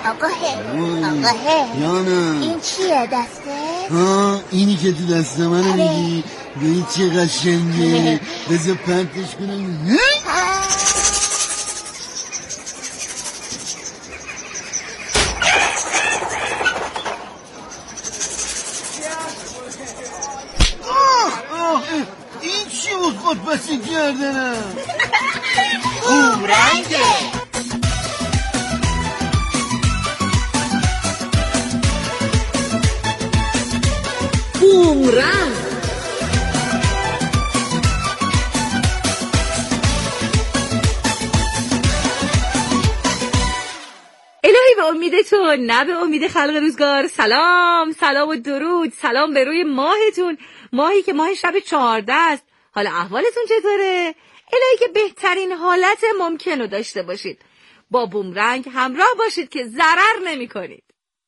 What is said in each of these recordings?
آقاه یانا این چیه دسته؟ اینی که تو دست منو میگی ببین چه قشنگه بذار پرتش کنم این چی بود خود بسی کردنم بومرنگه بومرنگ. الهی به امید تو نه به امید خلق روزگار. سلام و درود. سلام به روی ماهتون، ماهی که ماه شب 14 است. حالا احوالتون چطوره؟ الهی که بهترین حالت ممکن رو داشته باشید. با بومرنگ همراه باشید که ضرر نمی کنید.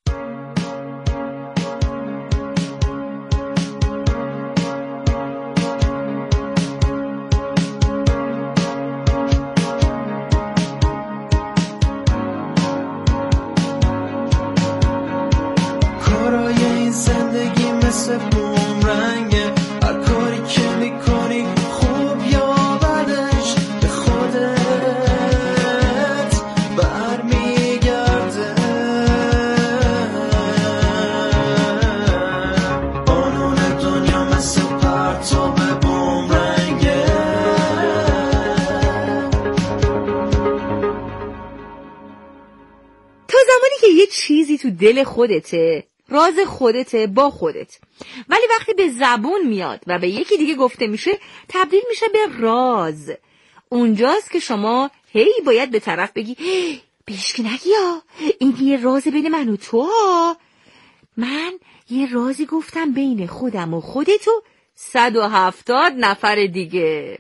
کارای این زندگی مثل بومرنگه، هر کاری که میکنی خوب یا بدش به خودت برمیگرده. قانون دنیا مثل پرتاب بومرنگه. تا زمانی که یه چیزی تو دل خودته، راز خودته با خودت، ولی وقتی به زبون میاد و به یکی دیگه گفته میشه تبدیل میشه به راز. اونجاست که شما باید به طرف بگی بیشکی نگی ها، این یه راز بین من و تو ها. من یه رازی گفتم بین خودم و خودت و 170 نفر دیگه.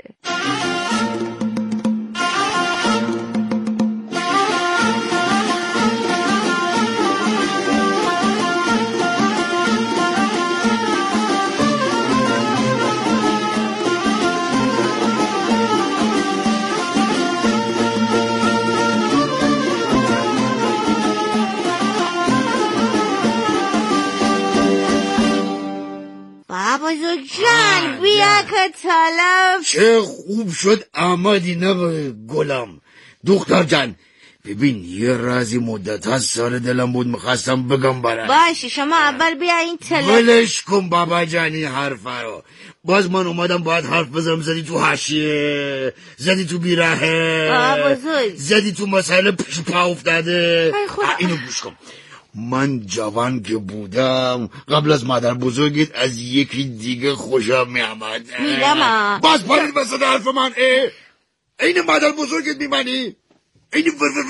بزرگجان بیا که طلب. چه خوب شد آمدی نه گلم دختر جان. ببین یه رازی مدت هست سر دلم بود میخواستم بگم برای. باشه شما اول بیا این طلب. ولش کن بابا جانی حرفا رو. باز من اومدم باید حرف بزنم. زدی تو حاشیه، زدی تو بیراهه، زدی تو مسئله پیش پا افتاده. اینو گوش کن. من جوان که بودم قبل از مادر بزرگت از یکی دیگه خوشم میامد. میگم باز پارید بسید حرف من. این مادر بزرگت میمانی؟ این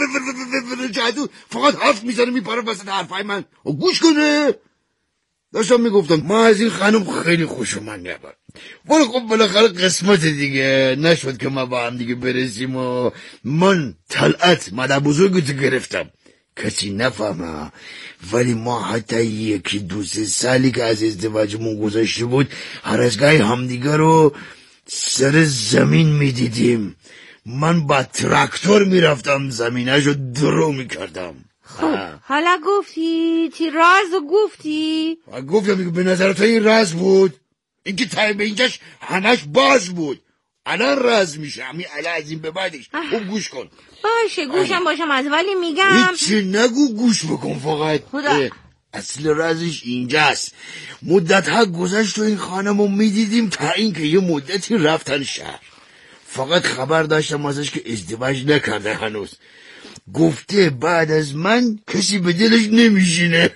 جادو فقط حرف میزنه میپاره وسط حرفای من. و گوش کنه. داشتم میگفتم ما از این خانم خیلی خوشم میاد، ولی خب بالاخره قسمت دیگه نشد که ما با هم دیگه برسیم و من طلعت مادر بزرگت گرفتم. کسی نفهمه، ولی ما حتی یکی دو سه سالی که از ازدواجمون گذشته بود هر از گاهی همدیگه رو سر زمین میدیدیم. من با تراکتور میرفتم زمینه‌شو درو میکردم. خب حالا گفتی تی راز و گفتی؟ گفتم که به نظر تو این راز بود؟ اینکه تایی به اینجاش همش باز بود. الان راز میشه همین الان از این به بعدش. خوب گوش کن. باشه گوشم باشم از ولی میگم هیچی نگو گوش بکن فقط. خدا. اصل رازش اینجاست. مدت ها گذشت و این خانمو میدیدیم تا اینکه یه مدتی رفتن شهر. فقط خبر داشتم ازش که ازدواج نکرده هنوز. گفته بعد از من کسی به دلش نمیشینه.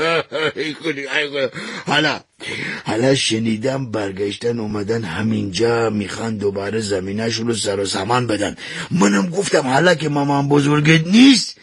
حالا شنیدم برگشتن اومدن همینجا میخوان دوباره زمینه‌شون رو سر و سامان بدن. منم گفتم حالا که مامان بزرگت نیست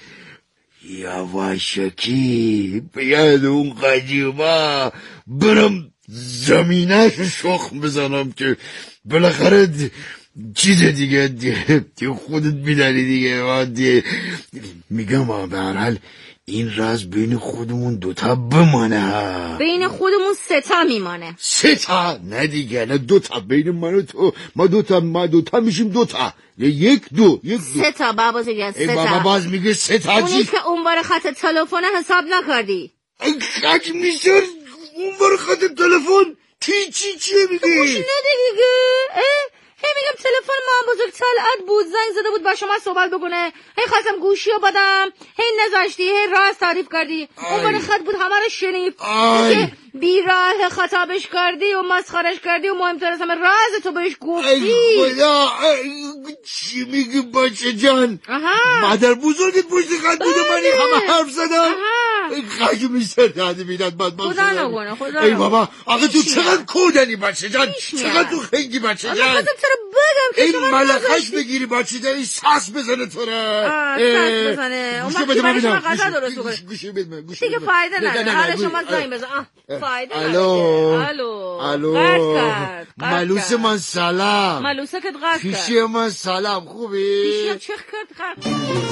یواشکی به یاد اون قدیما برم زمینه‌شو شخم بزنم که بالاخره چیزه دیگه خودت میدانی دیگه. میگم به هر حال این راز بین خودمون دوتا بمانه. بین خودمون 3 میمانه. 3 نه دیگه، نه 2 بین من و تو. ما 2 میشیم 2 1 2 3 بابا دیگه 3 بابا باز میگه 3 اونی که اونور خط تلفن حساب نکردی. خاک میشور اونور خط تلفن چی میگی؟ گوش نده دیگه. میگم تلفن ما بزرگ طلعت بود، زنگ زده بود با شما صحبت بکنه. خواستم گوشی رو بدم، نذاشتی، راست تعریف کردی. اون خط بود، همه رو شنید که بی راه خطابش کردی و مسخرش کردی و مهمتر از همه راز تو بهش گفتی. خدا چی میگی بچه جان؟ مادر بزرگت پشت خط بوده، من همه حرف زدم. خاک میشتر داده بیداد باد خدا نگونه. ای بابا آقا تو چقدر کودنی بچه جان، چقدر تو خنگی بچه جان. این ملخش بگیری بچه جان، این ساس بزنه تو را. ساس بزنه اون وقتی برای شما غذا درست بکنه. گوشی بده دیگه فایده نداره. شما زنگ بزن. فایده نداره. الو ملوس من سلام. ملوسه که قطع کرد. پیشی من سلام. خوبی؟ پیشی چه کرد؟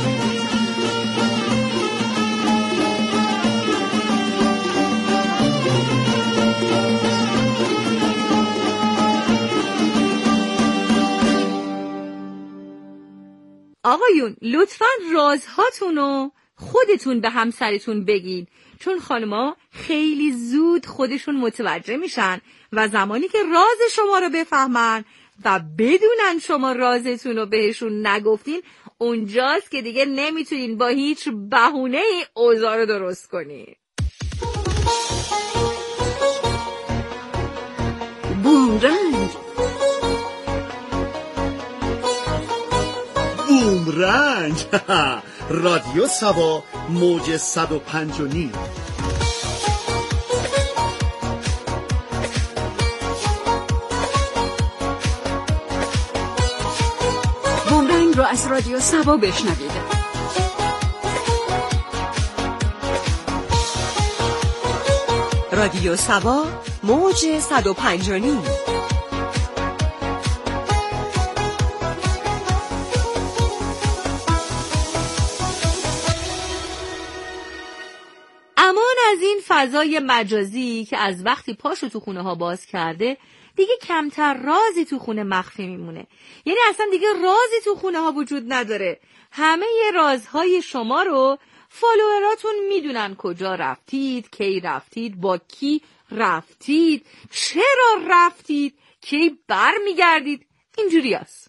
آقایون لطفاً رازهاتونو خودتون به همسرتون بگین، چون خانما خیلی زود خودشون متوجه میشن و زمانی که راز شما رو بفهمن و بدونن شما رازتون رو بهشون نگفتین، اونجاست که دیگه نمیتونین با هیچ بهونه‌ای اوضاع رو درست کنین. بومرنگ رادیو سبا موج 105.9. بومرنگ رو از رادیو سبا بشنوید. رادیو سبا موج 105.9. امان از این فضای مجازی که از وقتی پاشو تو خونه ها باز کرده دیگه کمتر رازی تو خونه مخفی میمونه. یعنی اصلا دیگه رازی تو خونه ها وجود نداره. همه رازهای شما رو فالووراتون میدونن، کجا رفتید، کی رفتید، با کی رفتید، چرا رفتید، کی بر میگردید. اینجوری هست.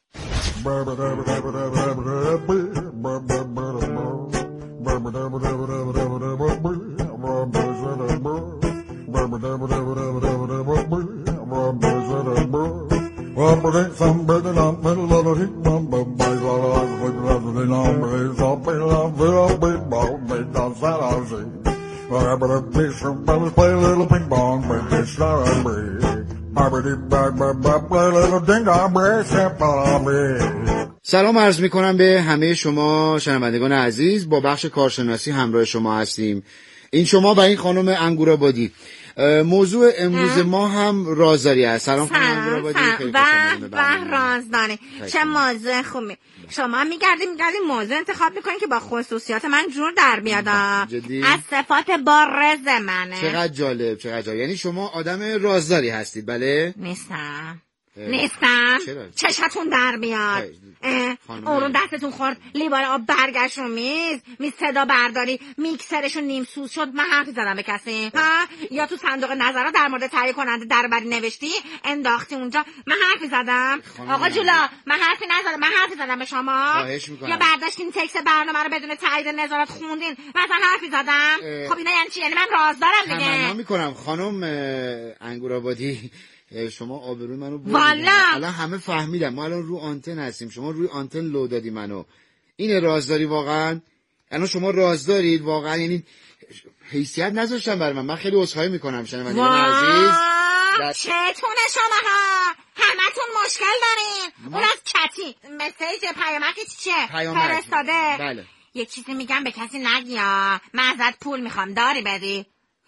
سلام عرض میکنم به همه شما شنوندگان عزیز. با بخش کارشناسی همراه شما هستیم. این شما و این خانم انگورآبادی. موضوع امروز ما هم رازداری است. سلام خانم انگورآبادی. و رازداری چه موضوع خوبی. شما میگردیم موضوع انتخاب میکنین که با خصوصیات من جور در بیاد. از صفات بارز منه. چقدر جالب. یعنی شما آدم رازداری هستید؟ بله؟ نیستم. چشتون در میاد. اون دستتون خورد لیوان آب برگشت رو میز صدا برداری میکسرشون نیم سوز شد، من حرفی زدم به کسی؟ یا تو صندوق نظرات در مورد تهیه کننده دربری نوشتی انداختی اونجا، من حرفی زدم؟ آقا جولا من حرفی نزدم، من حرفی زدم به شما؟ یا برداشتین تکست برنامه رو بدون تایید نظارت خوندین، مثلا حرفی زدم؟ خب اینا یعنی چی؟ یعنی من رازدارم دیگه. تمنا میکنم خانم انگورآبادی، شما آبروی منو بردید. الان همه فهمیدن ما الان رو آنتن هستیم. شما روی آنتن لو دادی منو. این رازداری واقعا؟ الان شما رازدارید واقعا؟ یعنی حیثیت نذاشتم برای من خیلی عذرخواهی میکنم شنوندگان عزیز. چتونه شماها همتون مشکل دارین. اون از کتی مسیج پیامک چیه فرستاده. بله. یه چیزی میگم به کسی نگی. من ازت پول میخوام، داری بدی؟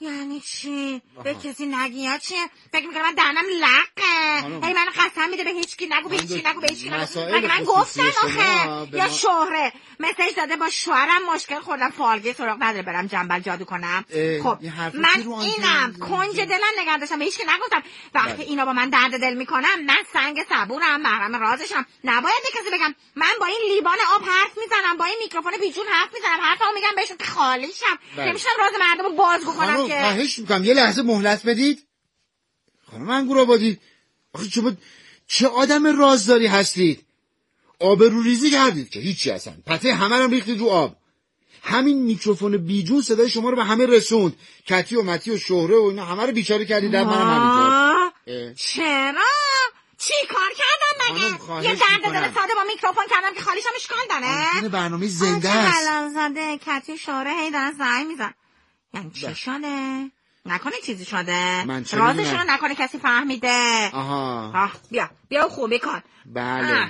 یعنی چی؟ به کسی نگی یا چی؟ فکر میکنم من دهنم لقه. هی من قسم میده به هیچ کی نگو، به هیچ کی نگو، به هیچ کی نگو. مگه من گفتم آخه؟ یا شهره مسیج داده با شوهرم مشکل خوردم، فالگی سراغ نداره برم جنبل جادو کنم. خب من اینم کنج دلم نگه داشتم، به هیچ کی نگفتم. وقتی اینا با من درد دل میکنم من سنگ صبورم، محرم رازشم، نباید به کسی بگم. من با این لیوان آب حرف میزنم، با این میکروفون بیجون حرف میزنم، حرفمو میگم بهشون که خالیشم. نمیشم راز مردمو بازگو کنم که. خواهش میکنم یه لحظه مهلت بدید. خانم انگورآبادی، آخه شما چه آدم رازداری هستید؟ آبروریزی کردید که هیچی اصلا، پته همه رو ریختید رو آب. همین میکروفون بیجون صدای شما رو به همه رسوند. کتی و متی و شهره و اینا همه رو بیچاره کردید، در منم همینطور. چرا؟ چی کار کردم مگه؟ یه درد دل ساده با میکروفون کردم که خالیشم اشکال داره؟ این برنامه زنده است. حلال زاده کتی شهره هی دارن زنگ میزن. یعنی چی شده؟ نکنه چیزی شده؟ رازشون رو نکنه کسی فهمیده؟ آها. بیا خوبی کن. بله.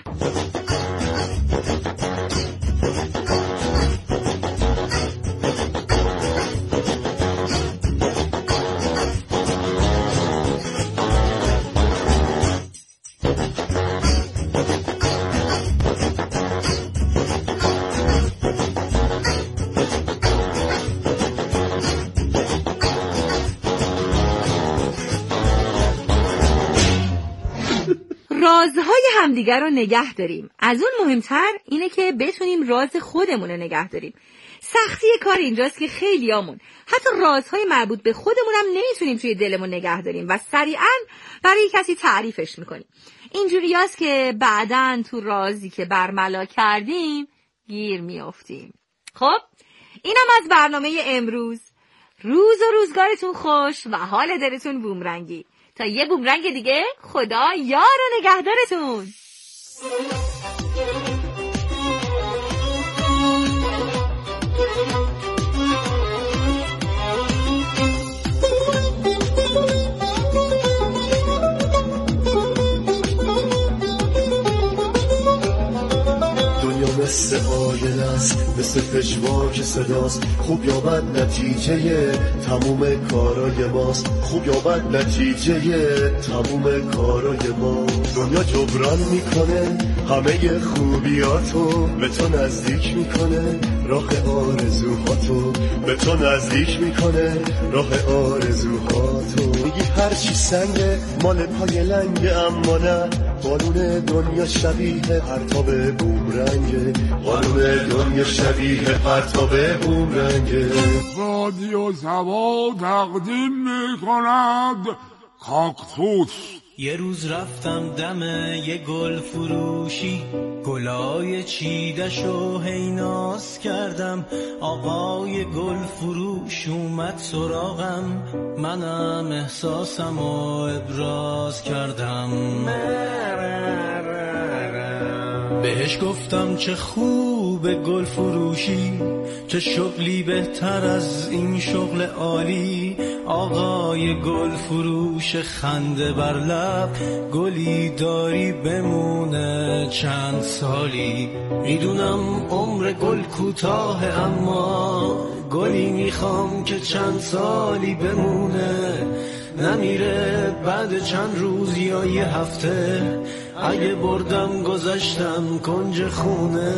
رازهای همدیگر رو نگه داریم. از اون مهمتر اینه که بتونیم راز خودمون رو نگه داریم. سختی کار اینجاست که خیلیامون حتی رازهای مربوط به خودمون هم نمیتونیم توی دلمون نگه داریم و سریعا برای کسی تعریفش میکنیم. اینجوریاست که بعداً تو رازی که برملا کردیم گیر میافتیم. خب اینم از برنامه امروز. روز و روزگارتون خوش و حال دلتون بومرنگی. تا یه بومرنگ دیگه، خدا یار و نگهدارتون. مثل آینه است، مثل پژواک صداست، خوب یا بد نتیجه تموم کارای ماست، خوب یا بد نتیجه تموم کارای ما. دنیا جبران میکنه همه خوبیاتو، به تو نزدیک میکنه راه آرزوهاتو، به تو نزدیک میکنه راه آرزوهاتو. میگی هرچی سنگه مال پای لنگه، اما نه، قانون دنیا شبیه پرتاب بومرنگه، قانون دنیا شبیه پرتاب بومرنگه. رادیو سبا تقدیم میکند کاکتوس. یه روز رفتم دم یه گل فروشی، گلای چیدشو هیناس کردم. آقای گل فروش اومد سراغم، منم احساسم و ابراز کردم. بهش گفتم چه خوبه گل فروشی، چه شغلی بهتر از این شغل عالی. آقای گل فروش خنده بر لب، گلی داری بمونه چند سالی. میدونم عمر گل کوتاه، اما گلی میخوام که چند سالی بمونه. نمیره بعد چند روز یا یه هفته، اگه بردم گذاشتم کنج خونه.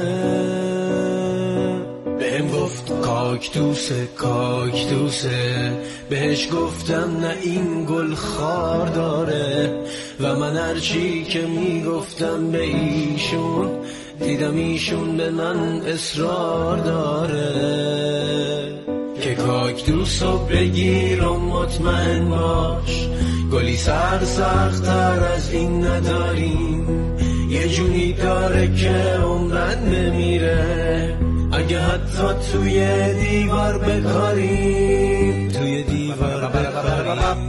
بهم گفت کاکتوسه کاکتوسه، بهش گفتم نه این گل خار داره. و من هرچی که میگفتم به ایشون، دیدم ایشون به من اصرار داره که کاکتوسو بگیر و مطمئن باش، گلی سخت‌تر از این نداریم. یه جونی داره که عمرن بمیره، اگه حتی توی دیوار بکاریم، توی دیوار بکاریم.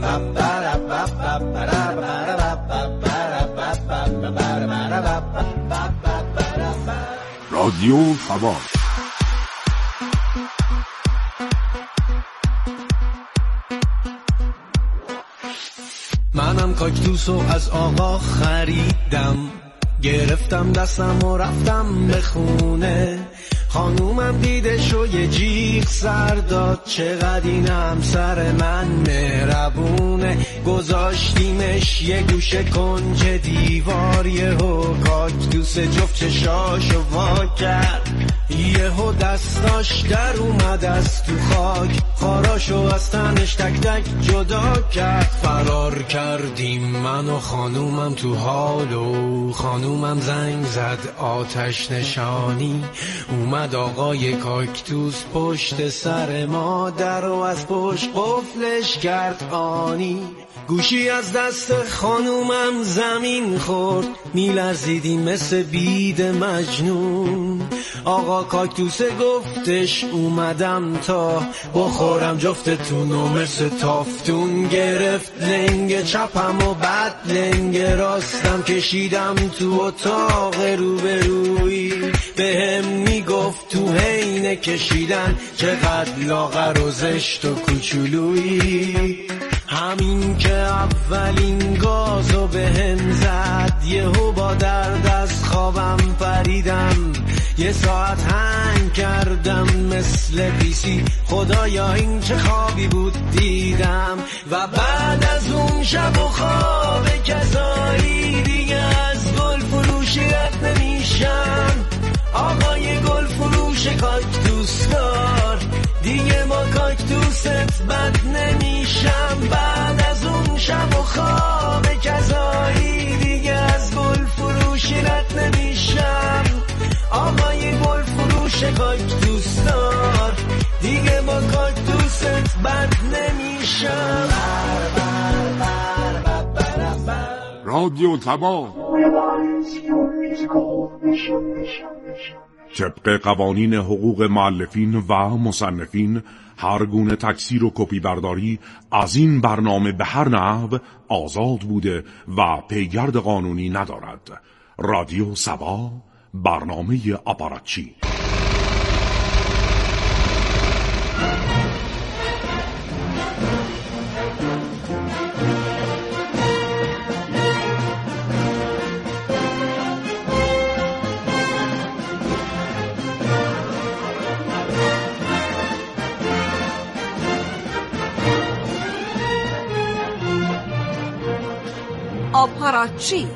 رادیو سبا. منم کاکتوسو از آقا خریدم، گرفتم دستم و رفتم به خونه. خانومم دیدش و یه جیغ سر داد، چقدر این همسر من مهربونه. گذاشتیمش یه گوشه کنج دیوار، یهو کاکتوس جفت چشاشو وا کرد، یهو دستاش در اومد از تو خاک، خاراشو از تنش تک تک جدا کرد. فرار کردیم من و خانومم تو حالو، خانومم زنگ زد آتش نشانی، اومد آقای کاکتوس پشت سر ما، در و از پشت قفلش کرد آنی. گوشی از دست خانومم زمین خورد، میلرزیدیم مثل بید مجنون. آقا کاکتوسه گفتش اومدم تا بخورم جفتتونو مثل تافتون. گرفت لنگ چپم و بعد لنگ راستم، کشیدم تو اتاق روبرویی. بهم میگفت تو حین کشیدن چقدر لاغر و زشت و کوچولویی. همین که اولین گازو بهم زد، یهو با درد از خوابم پریدم، یه ساعت هنگ کردم مثل پیسی. خدایا این چه خوابی بود دیدم. و بعد از اون شب و خواب کذایی، دیگه از گل فروشی رد نمیشم. آقای گل فروش کاکتوس دار، دیگه با کاکتوست بد نمیشم. بعد از اون شب و خواب کذایی، دیگه از گل فروشی رد نمیشم. آقای گل فروش کاکتوس دار، دیگه با کاکتوست بد نمیشم. رادیو تبا طبق قوانین حقوق مؤلفین و مصنفین، هر گونه تکثیر و کپی برداری از این برنامه به هر نحو آزاد بوده و پیگرد قانونی ندارد. رادیو سبا، برنامه آپاراتچی. آپاراتچی.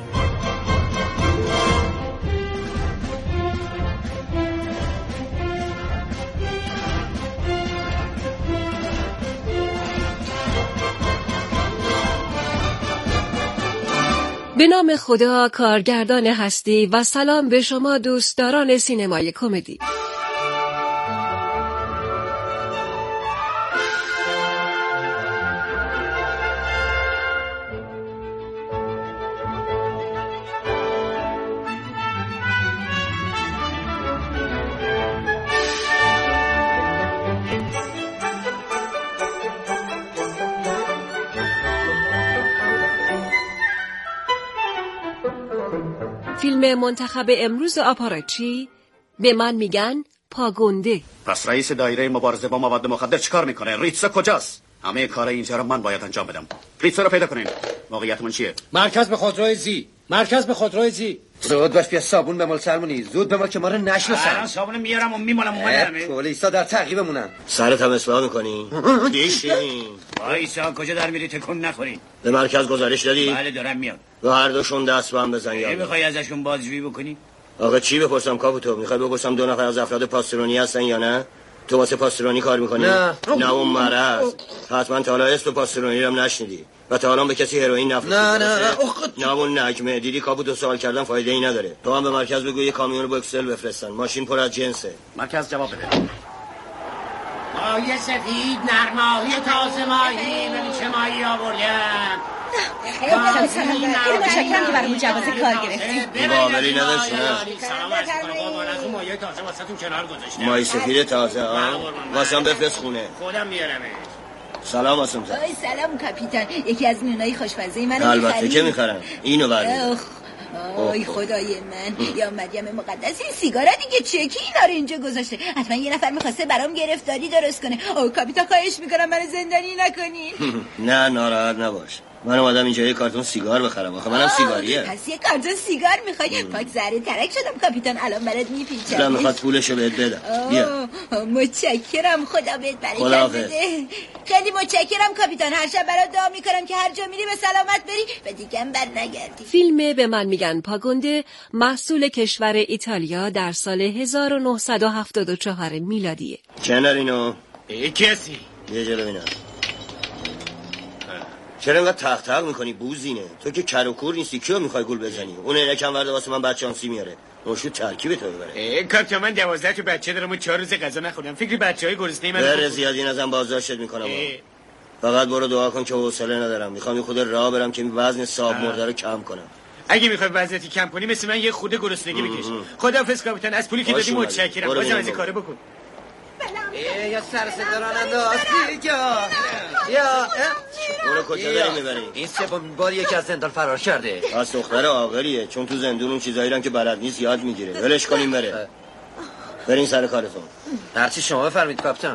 به نام خدا، کارگردان هستی، و سلام به شما دوستداران سینمای کمدی. فیلم منتخب امروز آپاراتچی، به من میگن پاگونده. پس رئیس دایره مبارزه با مواد مخدر چیکار میکنه؟ ریتسا کجاست؟ همه کار اینجا رو من باید انجام بدم. ریتسا رو پیدا کنین. موقعیتمون چیه؟ مرکز به خودروی زی. مرکز به خودروی زی. زود باش، بیا صابون بمال سرمونی. زود بمال که ما رو نشناسن. الان صابون میارم و میمالم اومدم. پلیسا در تعقیبمونن. سرت هم اصلاح میکنی؟ دیشین. وایسا، کجا در میری؟ تکون نخورین. به مرکز گزارش دادی؟ بله دارم میاد. و هر دوشون دست به هم بزن. میخوای ازشون بازجویی بکنی؟ آقا چی بپرسم کاپوتو؟ میخوای بپرسم 2 نفر از افراد پاسترونی هستن یا نه؟ تو واسه پاسترونی کار میکنی؟ نه اون مرض. حتما تا حالا اسم پاسترونی رو هم نشنیدی و تا حالا به کسی هروئین نفروختی. نه اون نکمه. دیدی کاپوتو سوال کردن فایده ای نداره. تو هم به مرکز بگو یه کامیون با اکسل بفرستن. ماشین پر از جنسه. مرکز جواب بده. ماهی سفید، نرماهی تازه ماهی، ببین چه ماهی آوردم. خیلی متشکرم که برامون جواز کار گرفتید. باوری نداشت نه؟ ماهی سفید تازه واسم بفرست خونه. خودم میارمه. سلام آسم زن. سلام کاپیتان. یکی از نونای خوشمزه منو البته که میخرم. اینو بردید. آی خدای من، یا مریم مقدس، این سیگارا دیگه چکی اینا رو اینجا گذاشته؟ حتما یه نفر میخواسته برام گرفتاری درست کنه. کاپیتان خواهش میکنم منو زندانی نکنین. نه ناراحت نباش. من اومدم اینجا یه کارتون سیگار بخرم. آخه منم سیگاریه. پس یه کارتون سیگار میخوای؟ پاک زهره ترک شدم کاپیتان، الان برات میپیچم. من میخواد پولشو بهت بدم. بیا. متشکرم، خدا بهت برکت بده. خیلی متشکرم کاپیتان، هر شب برات دعا میکنم که هر جا میری به سلامت بری و دیگه بر نگردی. فیلم به من میگن پاگونده محصول کشور ایتالیا در سال 1974 میلادیه. چنرینو کسی یه جلو ببینم. چرا اینقدر تق تق میکنی بوزینه؟ تو که کر و کور نیستی، کیو میخوای گول بزنی؟ اون عینکم ورده واسه من بچه‌انسی میاره. نوشو ترکیب تو ببره. کاپیتان من 12 تا بچه دارم و 4 روز غذا نخوردم. فکر بچهای گرسنه من بره زیادی نزن بازداشتت میکنم. فقط برو دعا کن که حوصله ندارم. میخوام یه خود راه برم که وزن صاحب مرده رو کم کنم. اگه میخوای وزنت کم کنی مثل من یه خود گرسنگی بکش. خداحافظ کاپیتان، از پولی که دادی متشکرم. بازم از این کارو بکن. یا سر صدا راننده یا برو کجا داری میبری؟ این سومین بار یکی از زندان فرار کرده. از دختر عاقلیه، چون تو زندون اون چیزایی رن که بلد نیست یاد میگیره. ولش کنیم بره. برین سر کارتون. هرچی شما بفرمایید کاپیتان.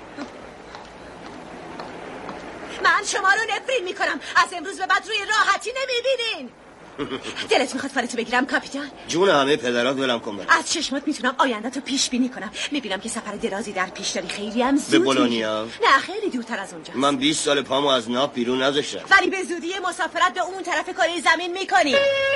من شما رو نفرین میکنم. از امروز به بعد روی راحتی نمیبینین. دلت میخواد فالتو بگیرم کاپیتان؟ جون همه پدرات ولم کن برم. از چشمات میتونم آینده تو پیش بینی کنم. میبینم که سفر درازی در پیش داری، خیلی هم زود. به بولونیا؟ نه خیلی دورتر از اونجا. من 20 سال پامو از ناپ بیرون نذاشتم. ولی به زودی مسافرت به اون طرف کره زمین میکنی.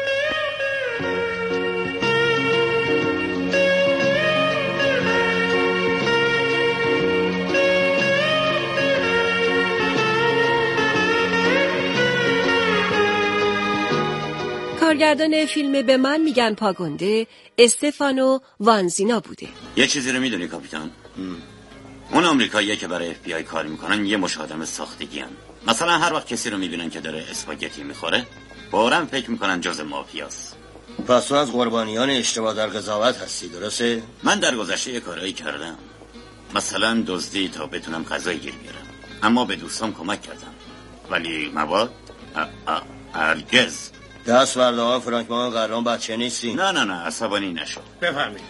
کارگردان فیلم به من میگن پاگونده استفانو وانزینا بوده. یه چیزی رو میدونی کاپیتان؟ اون آمریکاییه که برای FBI کار میکنن یه مش آدم ساختگی هن. مثلا هر وقت کسی رو میبینن که داره اسپاگتی میخوره فوراً فکر میکنن جز مافیاست. پس تو از قربانیان اشتباه در قضاوت هستی، درسته؟ من در گذشته یه کارایی کردم، مثلا دزدی تا بتونم غذای گیر بیارم، اما به دوستام کمک کردم، ولی مواد هرگز. دست ورده ها فرانک ما قراران بچه نیستی. نه عصبانی نشو. بفهمید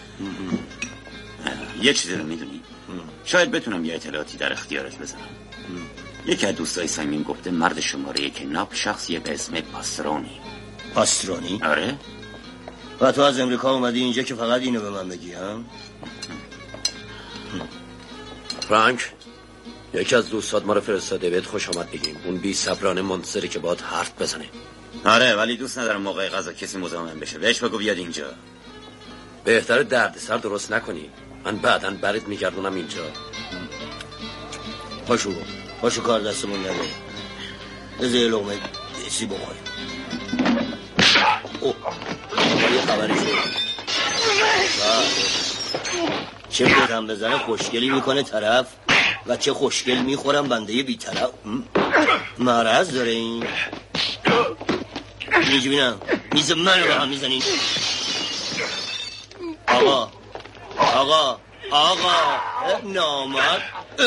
یه چیزی رو میدونی؟ شاید بتونم یه اطلاعاتی در اختیارت بزنم. یکی از دوستای صمیمیم گفته مرد شماره 1 ناپ شخصیه به اسم پاسترونی. پاسترونی؟ آره. و تو از امریکا اومدی اینجا که فقط اینو به من بگی هم؟ فرانک، یکی از دوستات ما رو فرستاده بهت خوش آمد بگیم. اون بی صبرانه منتظره که باهات حرف بزنه. آره ولی دوست ندارم موقع غذا کسی مزاحم بشه. بهش بگو بیاد اینجا. بهتره دردسر درست نکنی. من بعداً برات میگردونم اینجا. پاشو کار دستمون نده. بذار یه لقمه دیسی بخوریم. یه خبری شد. چه بودم بزنه خوشگلی میکنه طرف و چه خوشگل میخورم بنده بی طرف. مرض داره این. نیجی بینم میز من رو هم میزنین. آقا نامرد.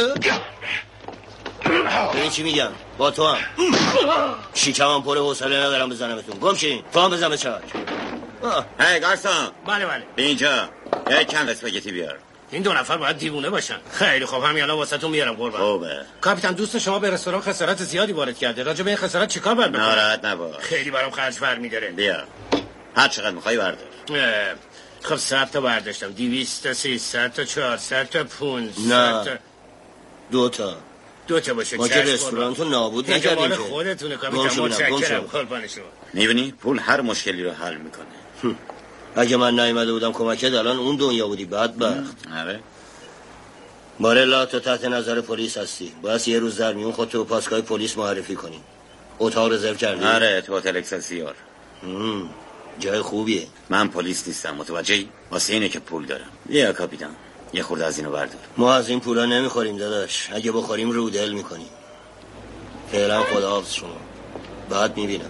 ببین چی میگم، با تو هم شیکم پر حوصله ندارم بزنمتون. گم شین تو هم بزن به چاک. هی گارسون. بله اینجا یک کم اسپاگتی بیار. این دو نفر باید دیوونه باشن. خیلی خوب، همین الان واسهتون میارم قربان. خوبه. کاپیتان دوست شما به رستوران خسارت زیادی وارد کرده. راجع به این خسارت چیکار باید بکنم؟ ناراحت نباش. خیلی برام خرج برمی‌داره. بیا. هر چقدر می‌خوای بردار. خب 100 تا برداشتم. 200 تا 300 تا 400 تا 500 نه. تا. دو تا باشه. ما که رستوران تو نابود نکردیم که. خودتونه کاپیتان، متشکرم. قربان شما. می‌بینی پول هر مشکلی رو حل میکنه. اگه من نیامده بودم کمکت الان اون دنیا بودی بدبخت. آره. مارلا تو تحت نظر پلیس هستی. باید یه روز در میون خودتو به پاسگاه پلیس معرفی کنی. اتاق رزرو کردی؟ آره تو هتل اکسلسیور. جای خوبیه. من پلیس نیستم متوجهی؟ واسه اینه که پول دارم. بیا کاپیتان یه خورده از اینو بردار. ما از این پولا نمیخوریم داداش. اگه بخوریم رو دل میکنیم. فعلا خداحافظ شما. بعد میبینم.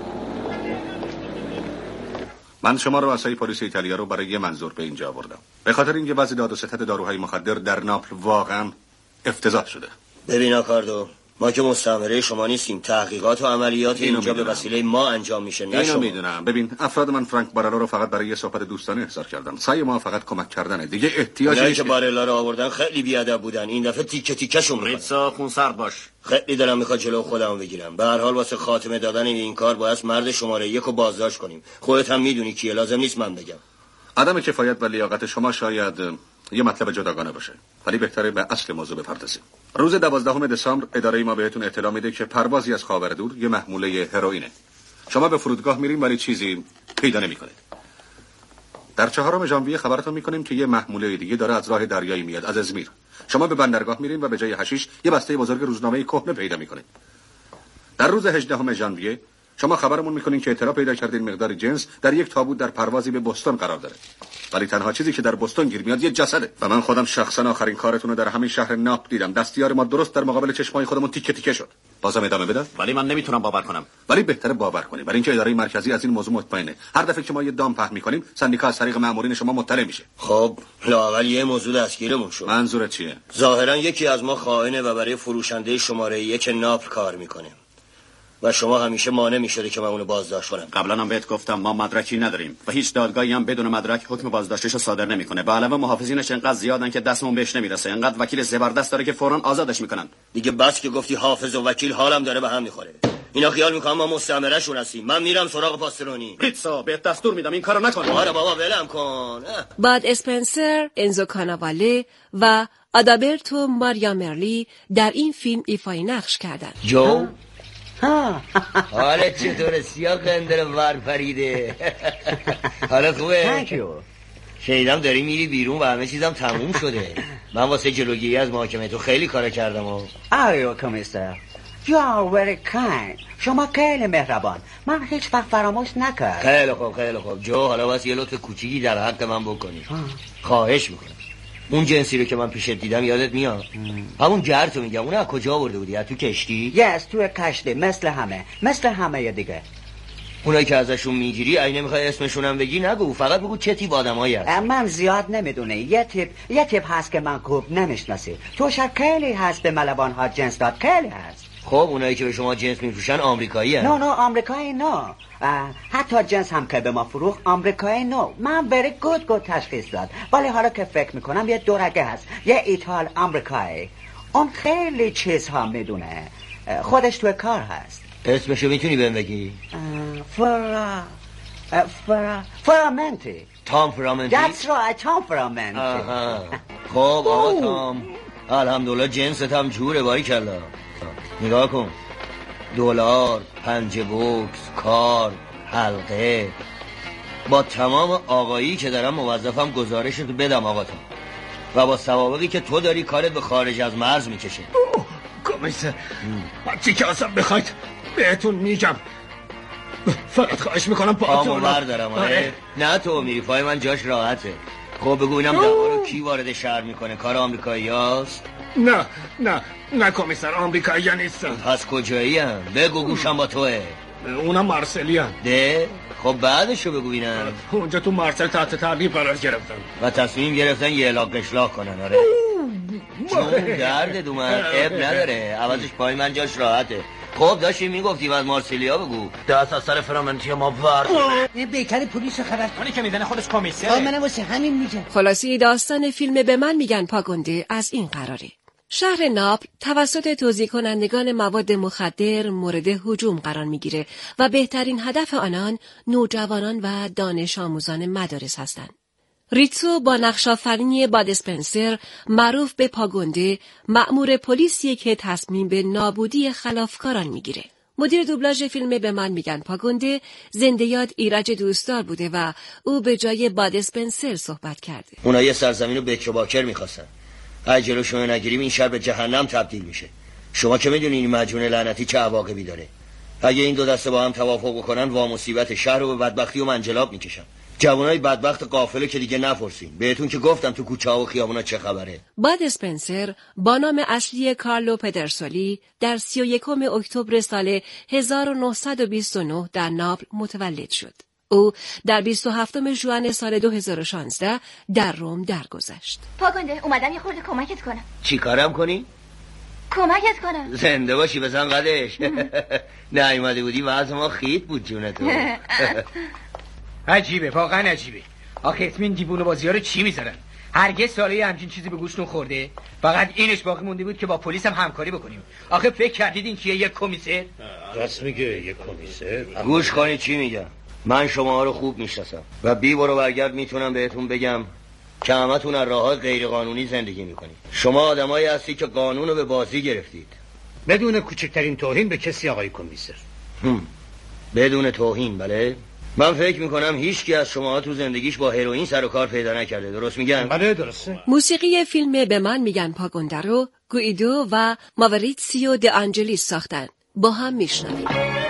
من شما رو واسه پلیس ایتالیا رو برای یه منظور به اینجا آوردم. به خاطر اینکه وضع داد و ستد داروهای مخدر در ناپل واقعا افتضاح شده. ببین آکاردو، ما که مستعمره شما نیستیم. تحقیقات و عملیات اینجا به وسیله ما انجام میشه، نه شما. اینو میدونم. ببین افراد من فرانک بارلا رو فقط برای یه صحبت دوستانه احضار کردن. سعی ما فقط کمک کردنه. دیگه احتیاجی نیست. که بارلا رو آوردن خیلی بیادب بودن. این دفعه تیکه تیکه‌شون می‌کنن. ریتسا خونسرد باش. خیلی دلم میخواد جلو خودمو بگیرم. به هر حال واسه خاتمه دادن این کار باید مرد شماره 1 رو بازداشت کنیم. خودت هم میدونی کیه، لازم نیست من بگم. عدم کفایت و لیاقت شما شاید یه مطلب جداگانه باشه، ولی بهتره به اصل موضوع بپردازیم. روز 12 دسامبر اداره ما بهتون اطلاع میده که پروازی از خاوردور یه محموله هروئینه. شما به فرودگاه میرین ولی چیزی پیدا نمیکنید. در 4 ژانویه خبرتون میکنیم که یه محموله دیگه داره از راه دریایی میاد، از ازمیر. شما به بندرگاه میرین و به جای حشیش یه بسته بزرگ روزنامه کهنه پیدا میکنید. در روز 18 ژانویه شما خبرمون میکنین که اطلاع پیدا کردین مقدار جنس در یک تابوت در پروازی به بوستون قرار داره، ولی تنها چیزی که در بوستون گیر میاد یه جسده. و من خودم شخصا آخرین کارتون رو در همین شهر ناپ دیدم. دستیار ما درست در مقابل چشمای خودمون تیکه تیکه شد. بازم ادامه بدم؟ ولی من نمیتونم باور کنم. ولی بهتره باور کنی، برای اینکه اداره مرکزی از این موضوع مطمئنه. هر دفعه که ما یه دام پهن میکنیم سندیکا از طریق مامورین شما مطلع میشه. خب لااقل یه موضوع دستگیرمون شد. منظورت چیه؟ ظاهرا یکی از ما خائنه و برای فروشنده شماره 1 ناپل کار میکنه و شما همیشه مانع می‌شده که من اونو بازداشت کنم. قبلا هم بهت گفتم ما مدرکی نداریم و هیچ دادگاهی هم بدون مدرک حکم بازداشتشو صادر نمیکنه. به علاوه محافظینش انقدر زیادن که دستمون بهش نمیرسه. انقدر وکیل زبردست داره که فوراً آزادش میکنن. دیگه بس که گفتی حافظ و وکیل، حالم داره به هم میخوره. اینا خیال میکنن ما مستعمره‌شون هستیم. من میرم سراغ پاسترونی. ریتسا بهت دستور میدم این کارو نکن. آره بابا ولم کن. بعد اسپنسر، انزو کاناواله و آدالبرتو ماریا مرلی در این فیلم ایفای نقش کردند. جو حالت چطوره؟ سیاه قندر ور پریده. حالت خوبه؟ شنیدم داری میری بیرون و همه چیزم تموم شده. من واسه جلوگیری از محاکمه تو خیلی کار کردم. آیو کمیسر You are very kind. شما خیلی مهربان. من هیچ وقت فراموش نکرد. خیلی خوب جو، حالا واسه یه لطف کوچیکی در حق من بکنی. خواهش میکنم. اون جنسی رو که من پیشت دیدم یادت میاد؟ همون گرتو میگم. اون از کجا آورده بودی؟ از تو کشتی؟ یس تو کشتی، مثل همه دیگه. اونایی که ازشون میگیری اگه نمیخوای اسمشونم بگی نگو، فقط بگو چه تیپ آدمایی هست. من زیاد نمیدونه. یه تیپ هست که من خوب نمیشناسی. تو خیلی هست به ملوان ها جنس داد، خیلی هست. خب اونایی که به شما جنس میفروشن آمریکایی هست؟ نه آمریکایی نه. حتی جنس هم که به ما فروخت آمریکایی نه. من بری گود تشخیص داد. ولی حالا که فکر میکنم یه دورگه هست، یه ایتال آمریکایی. اون خیلی چیزها میدونه. خودش توی کار هست. اسمشو میتونی بهم بگی؟ فرامنتی. تام فرامنتی؟ That's right, تام فرامنتی. خب آقا تام، الحمدلله جنست هم جوره. باریکلا. نگاه کن، دلار، پنجه بوکس، کار، حلقه. با تمام آقایی که دارم موظفم گزارشتو بدم آقا تام، و با سوابقی که تو داری کارت به خارج از مرز میکشه. کمیسر هرچی که اصلا بخواید بهتون میگم. فقط خواهش میکنم پاتون رو بردارم. آره نه تو میری، پای من جاش راحته. خب بگو اینم دعوا رو کی وارد شهر میکنه؟ کار آمریکایی هاست؟ نه کمیسر، آمریکایی ها نیستن. پس کجایی هم؟ بگو گوشم با توه. اونم مارسلی هم. ده؟ خب بعدشو بگو اینم. اونجا تو مارسل تحت تعقیب قرار گرفتن و تصمیم گرفتن یه الاغ قشلاق کنن. آره چون درد دومن اب نداره، عوضش پای من جاش راحته. خب داشتی میگفتی و از مارسیلیا بگو. دست از سر فرامنتی ما ورد. بیکر پلیس خبرستانی که میدنه خودش کمیسره. منم واسه همین میگم. خلاصی داستان فیلم به من میگن پاگونده از این قراره. شهر ناپل توسط توزیع کنندگان مواد مخدر مورد هجوم قرار میگیره و بهترین هدف آنان نوجوانان و دانش آموزان مدارس هستند. ریتسو با نقش‌آفرینی باد اسپنسر معروف به پاگونده مأمور پلیسیه که تصمیم به نابودی خلافکاران میگیره. مدیر دوبلاژ فیلم به من میگن پاگونده زنده یاد ایرج دوستدار بوده و او به جای باد اسپنسر صحبت کرده. اونا یه سرزمین رو بکر و باکر میخواستن. اگه جلوشون نگیریم این شهر به جهنم تبدیل میشه. شما که میدونین این مجنون لعنتی چه عواقبی داره. اگه این دو دسته با هم توافق بکنن وا مصیبت شهر رو به بدبختی و منجلاب میکشن. جوانای بدبخت قافله که دیگه نپرسین. بهتون که گفتم تو کوچه ها و خیابونا چه خبره. باد اسپنسر با نام اصلی کارلو پدرسولی در 31 اکتبر سال 1929 در ناپل متولد شد. او در 27 ژوئن سال 2016 در روم درگذشت. پاگونده اومدم یه خورده کمکت کنم. چی کارم کنی؟ کمکت کنم. زنده باشی بزن قدش. نیومده بودی وضع ما خیت بود جونتو. عجیبه، واقعا عجیبه. آخه اسم این دیوونه بازی ها رو چی میذارن؟ هرگز ساله همچین چیزی به گوشتون خورده؟ فقط اینش باقی مونده بود که با پلیس هم همکاری بکنیم. آخه فکر کردید این کیه؟ یک کمیسر؟ راست میگه، یک کمیسر. گوش کنید چی میگم. من شما رو خوب میشناسم و بی برو برگرد میتونم بهتون بگم که همتون از راه‌های غیر قانونی زندگی میکنید. شما آدمایی هستی که قانون رو به بازی گرفتید بدون کوچکترین توهین به کسی آقای کمیسر. بدون توهین. بله، من فکر میکنم هیچکی از شما تو زندگیش با هروئین سر و کار پیدا نکرده. درست میگم؟ بله درسته. موسیقی فیلم به من میگن پاگونده رو گویدو و ماوریتسیو د آنجلیس ساختن. با هم میشنویم.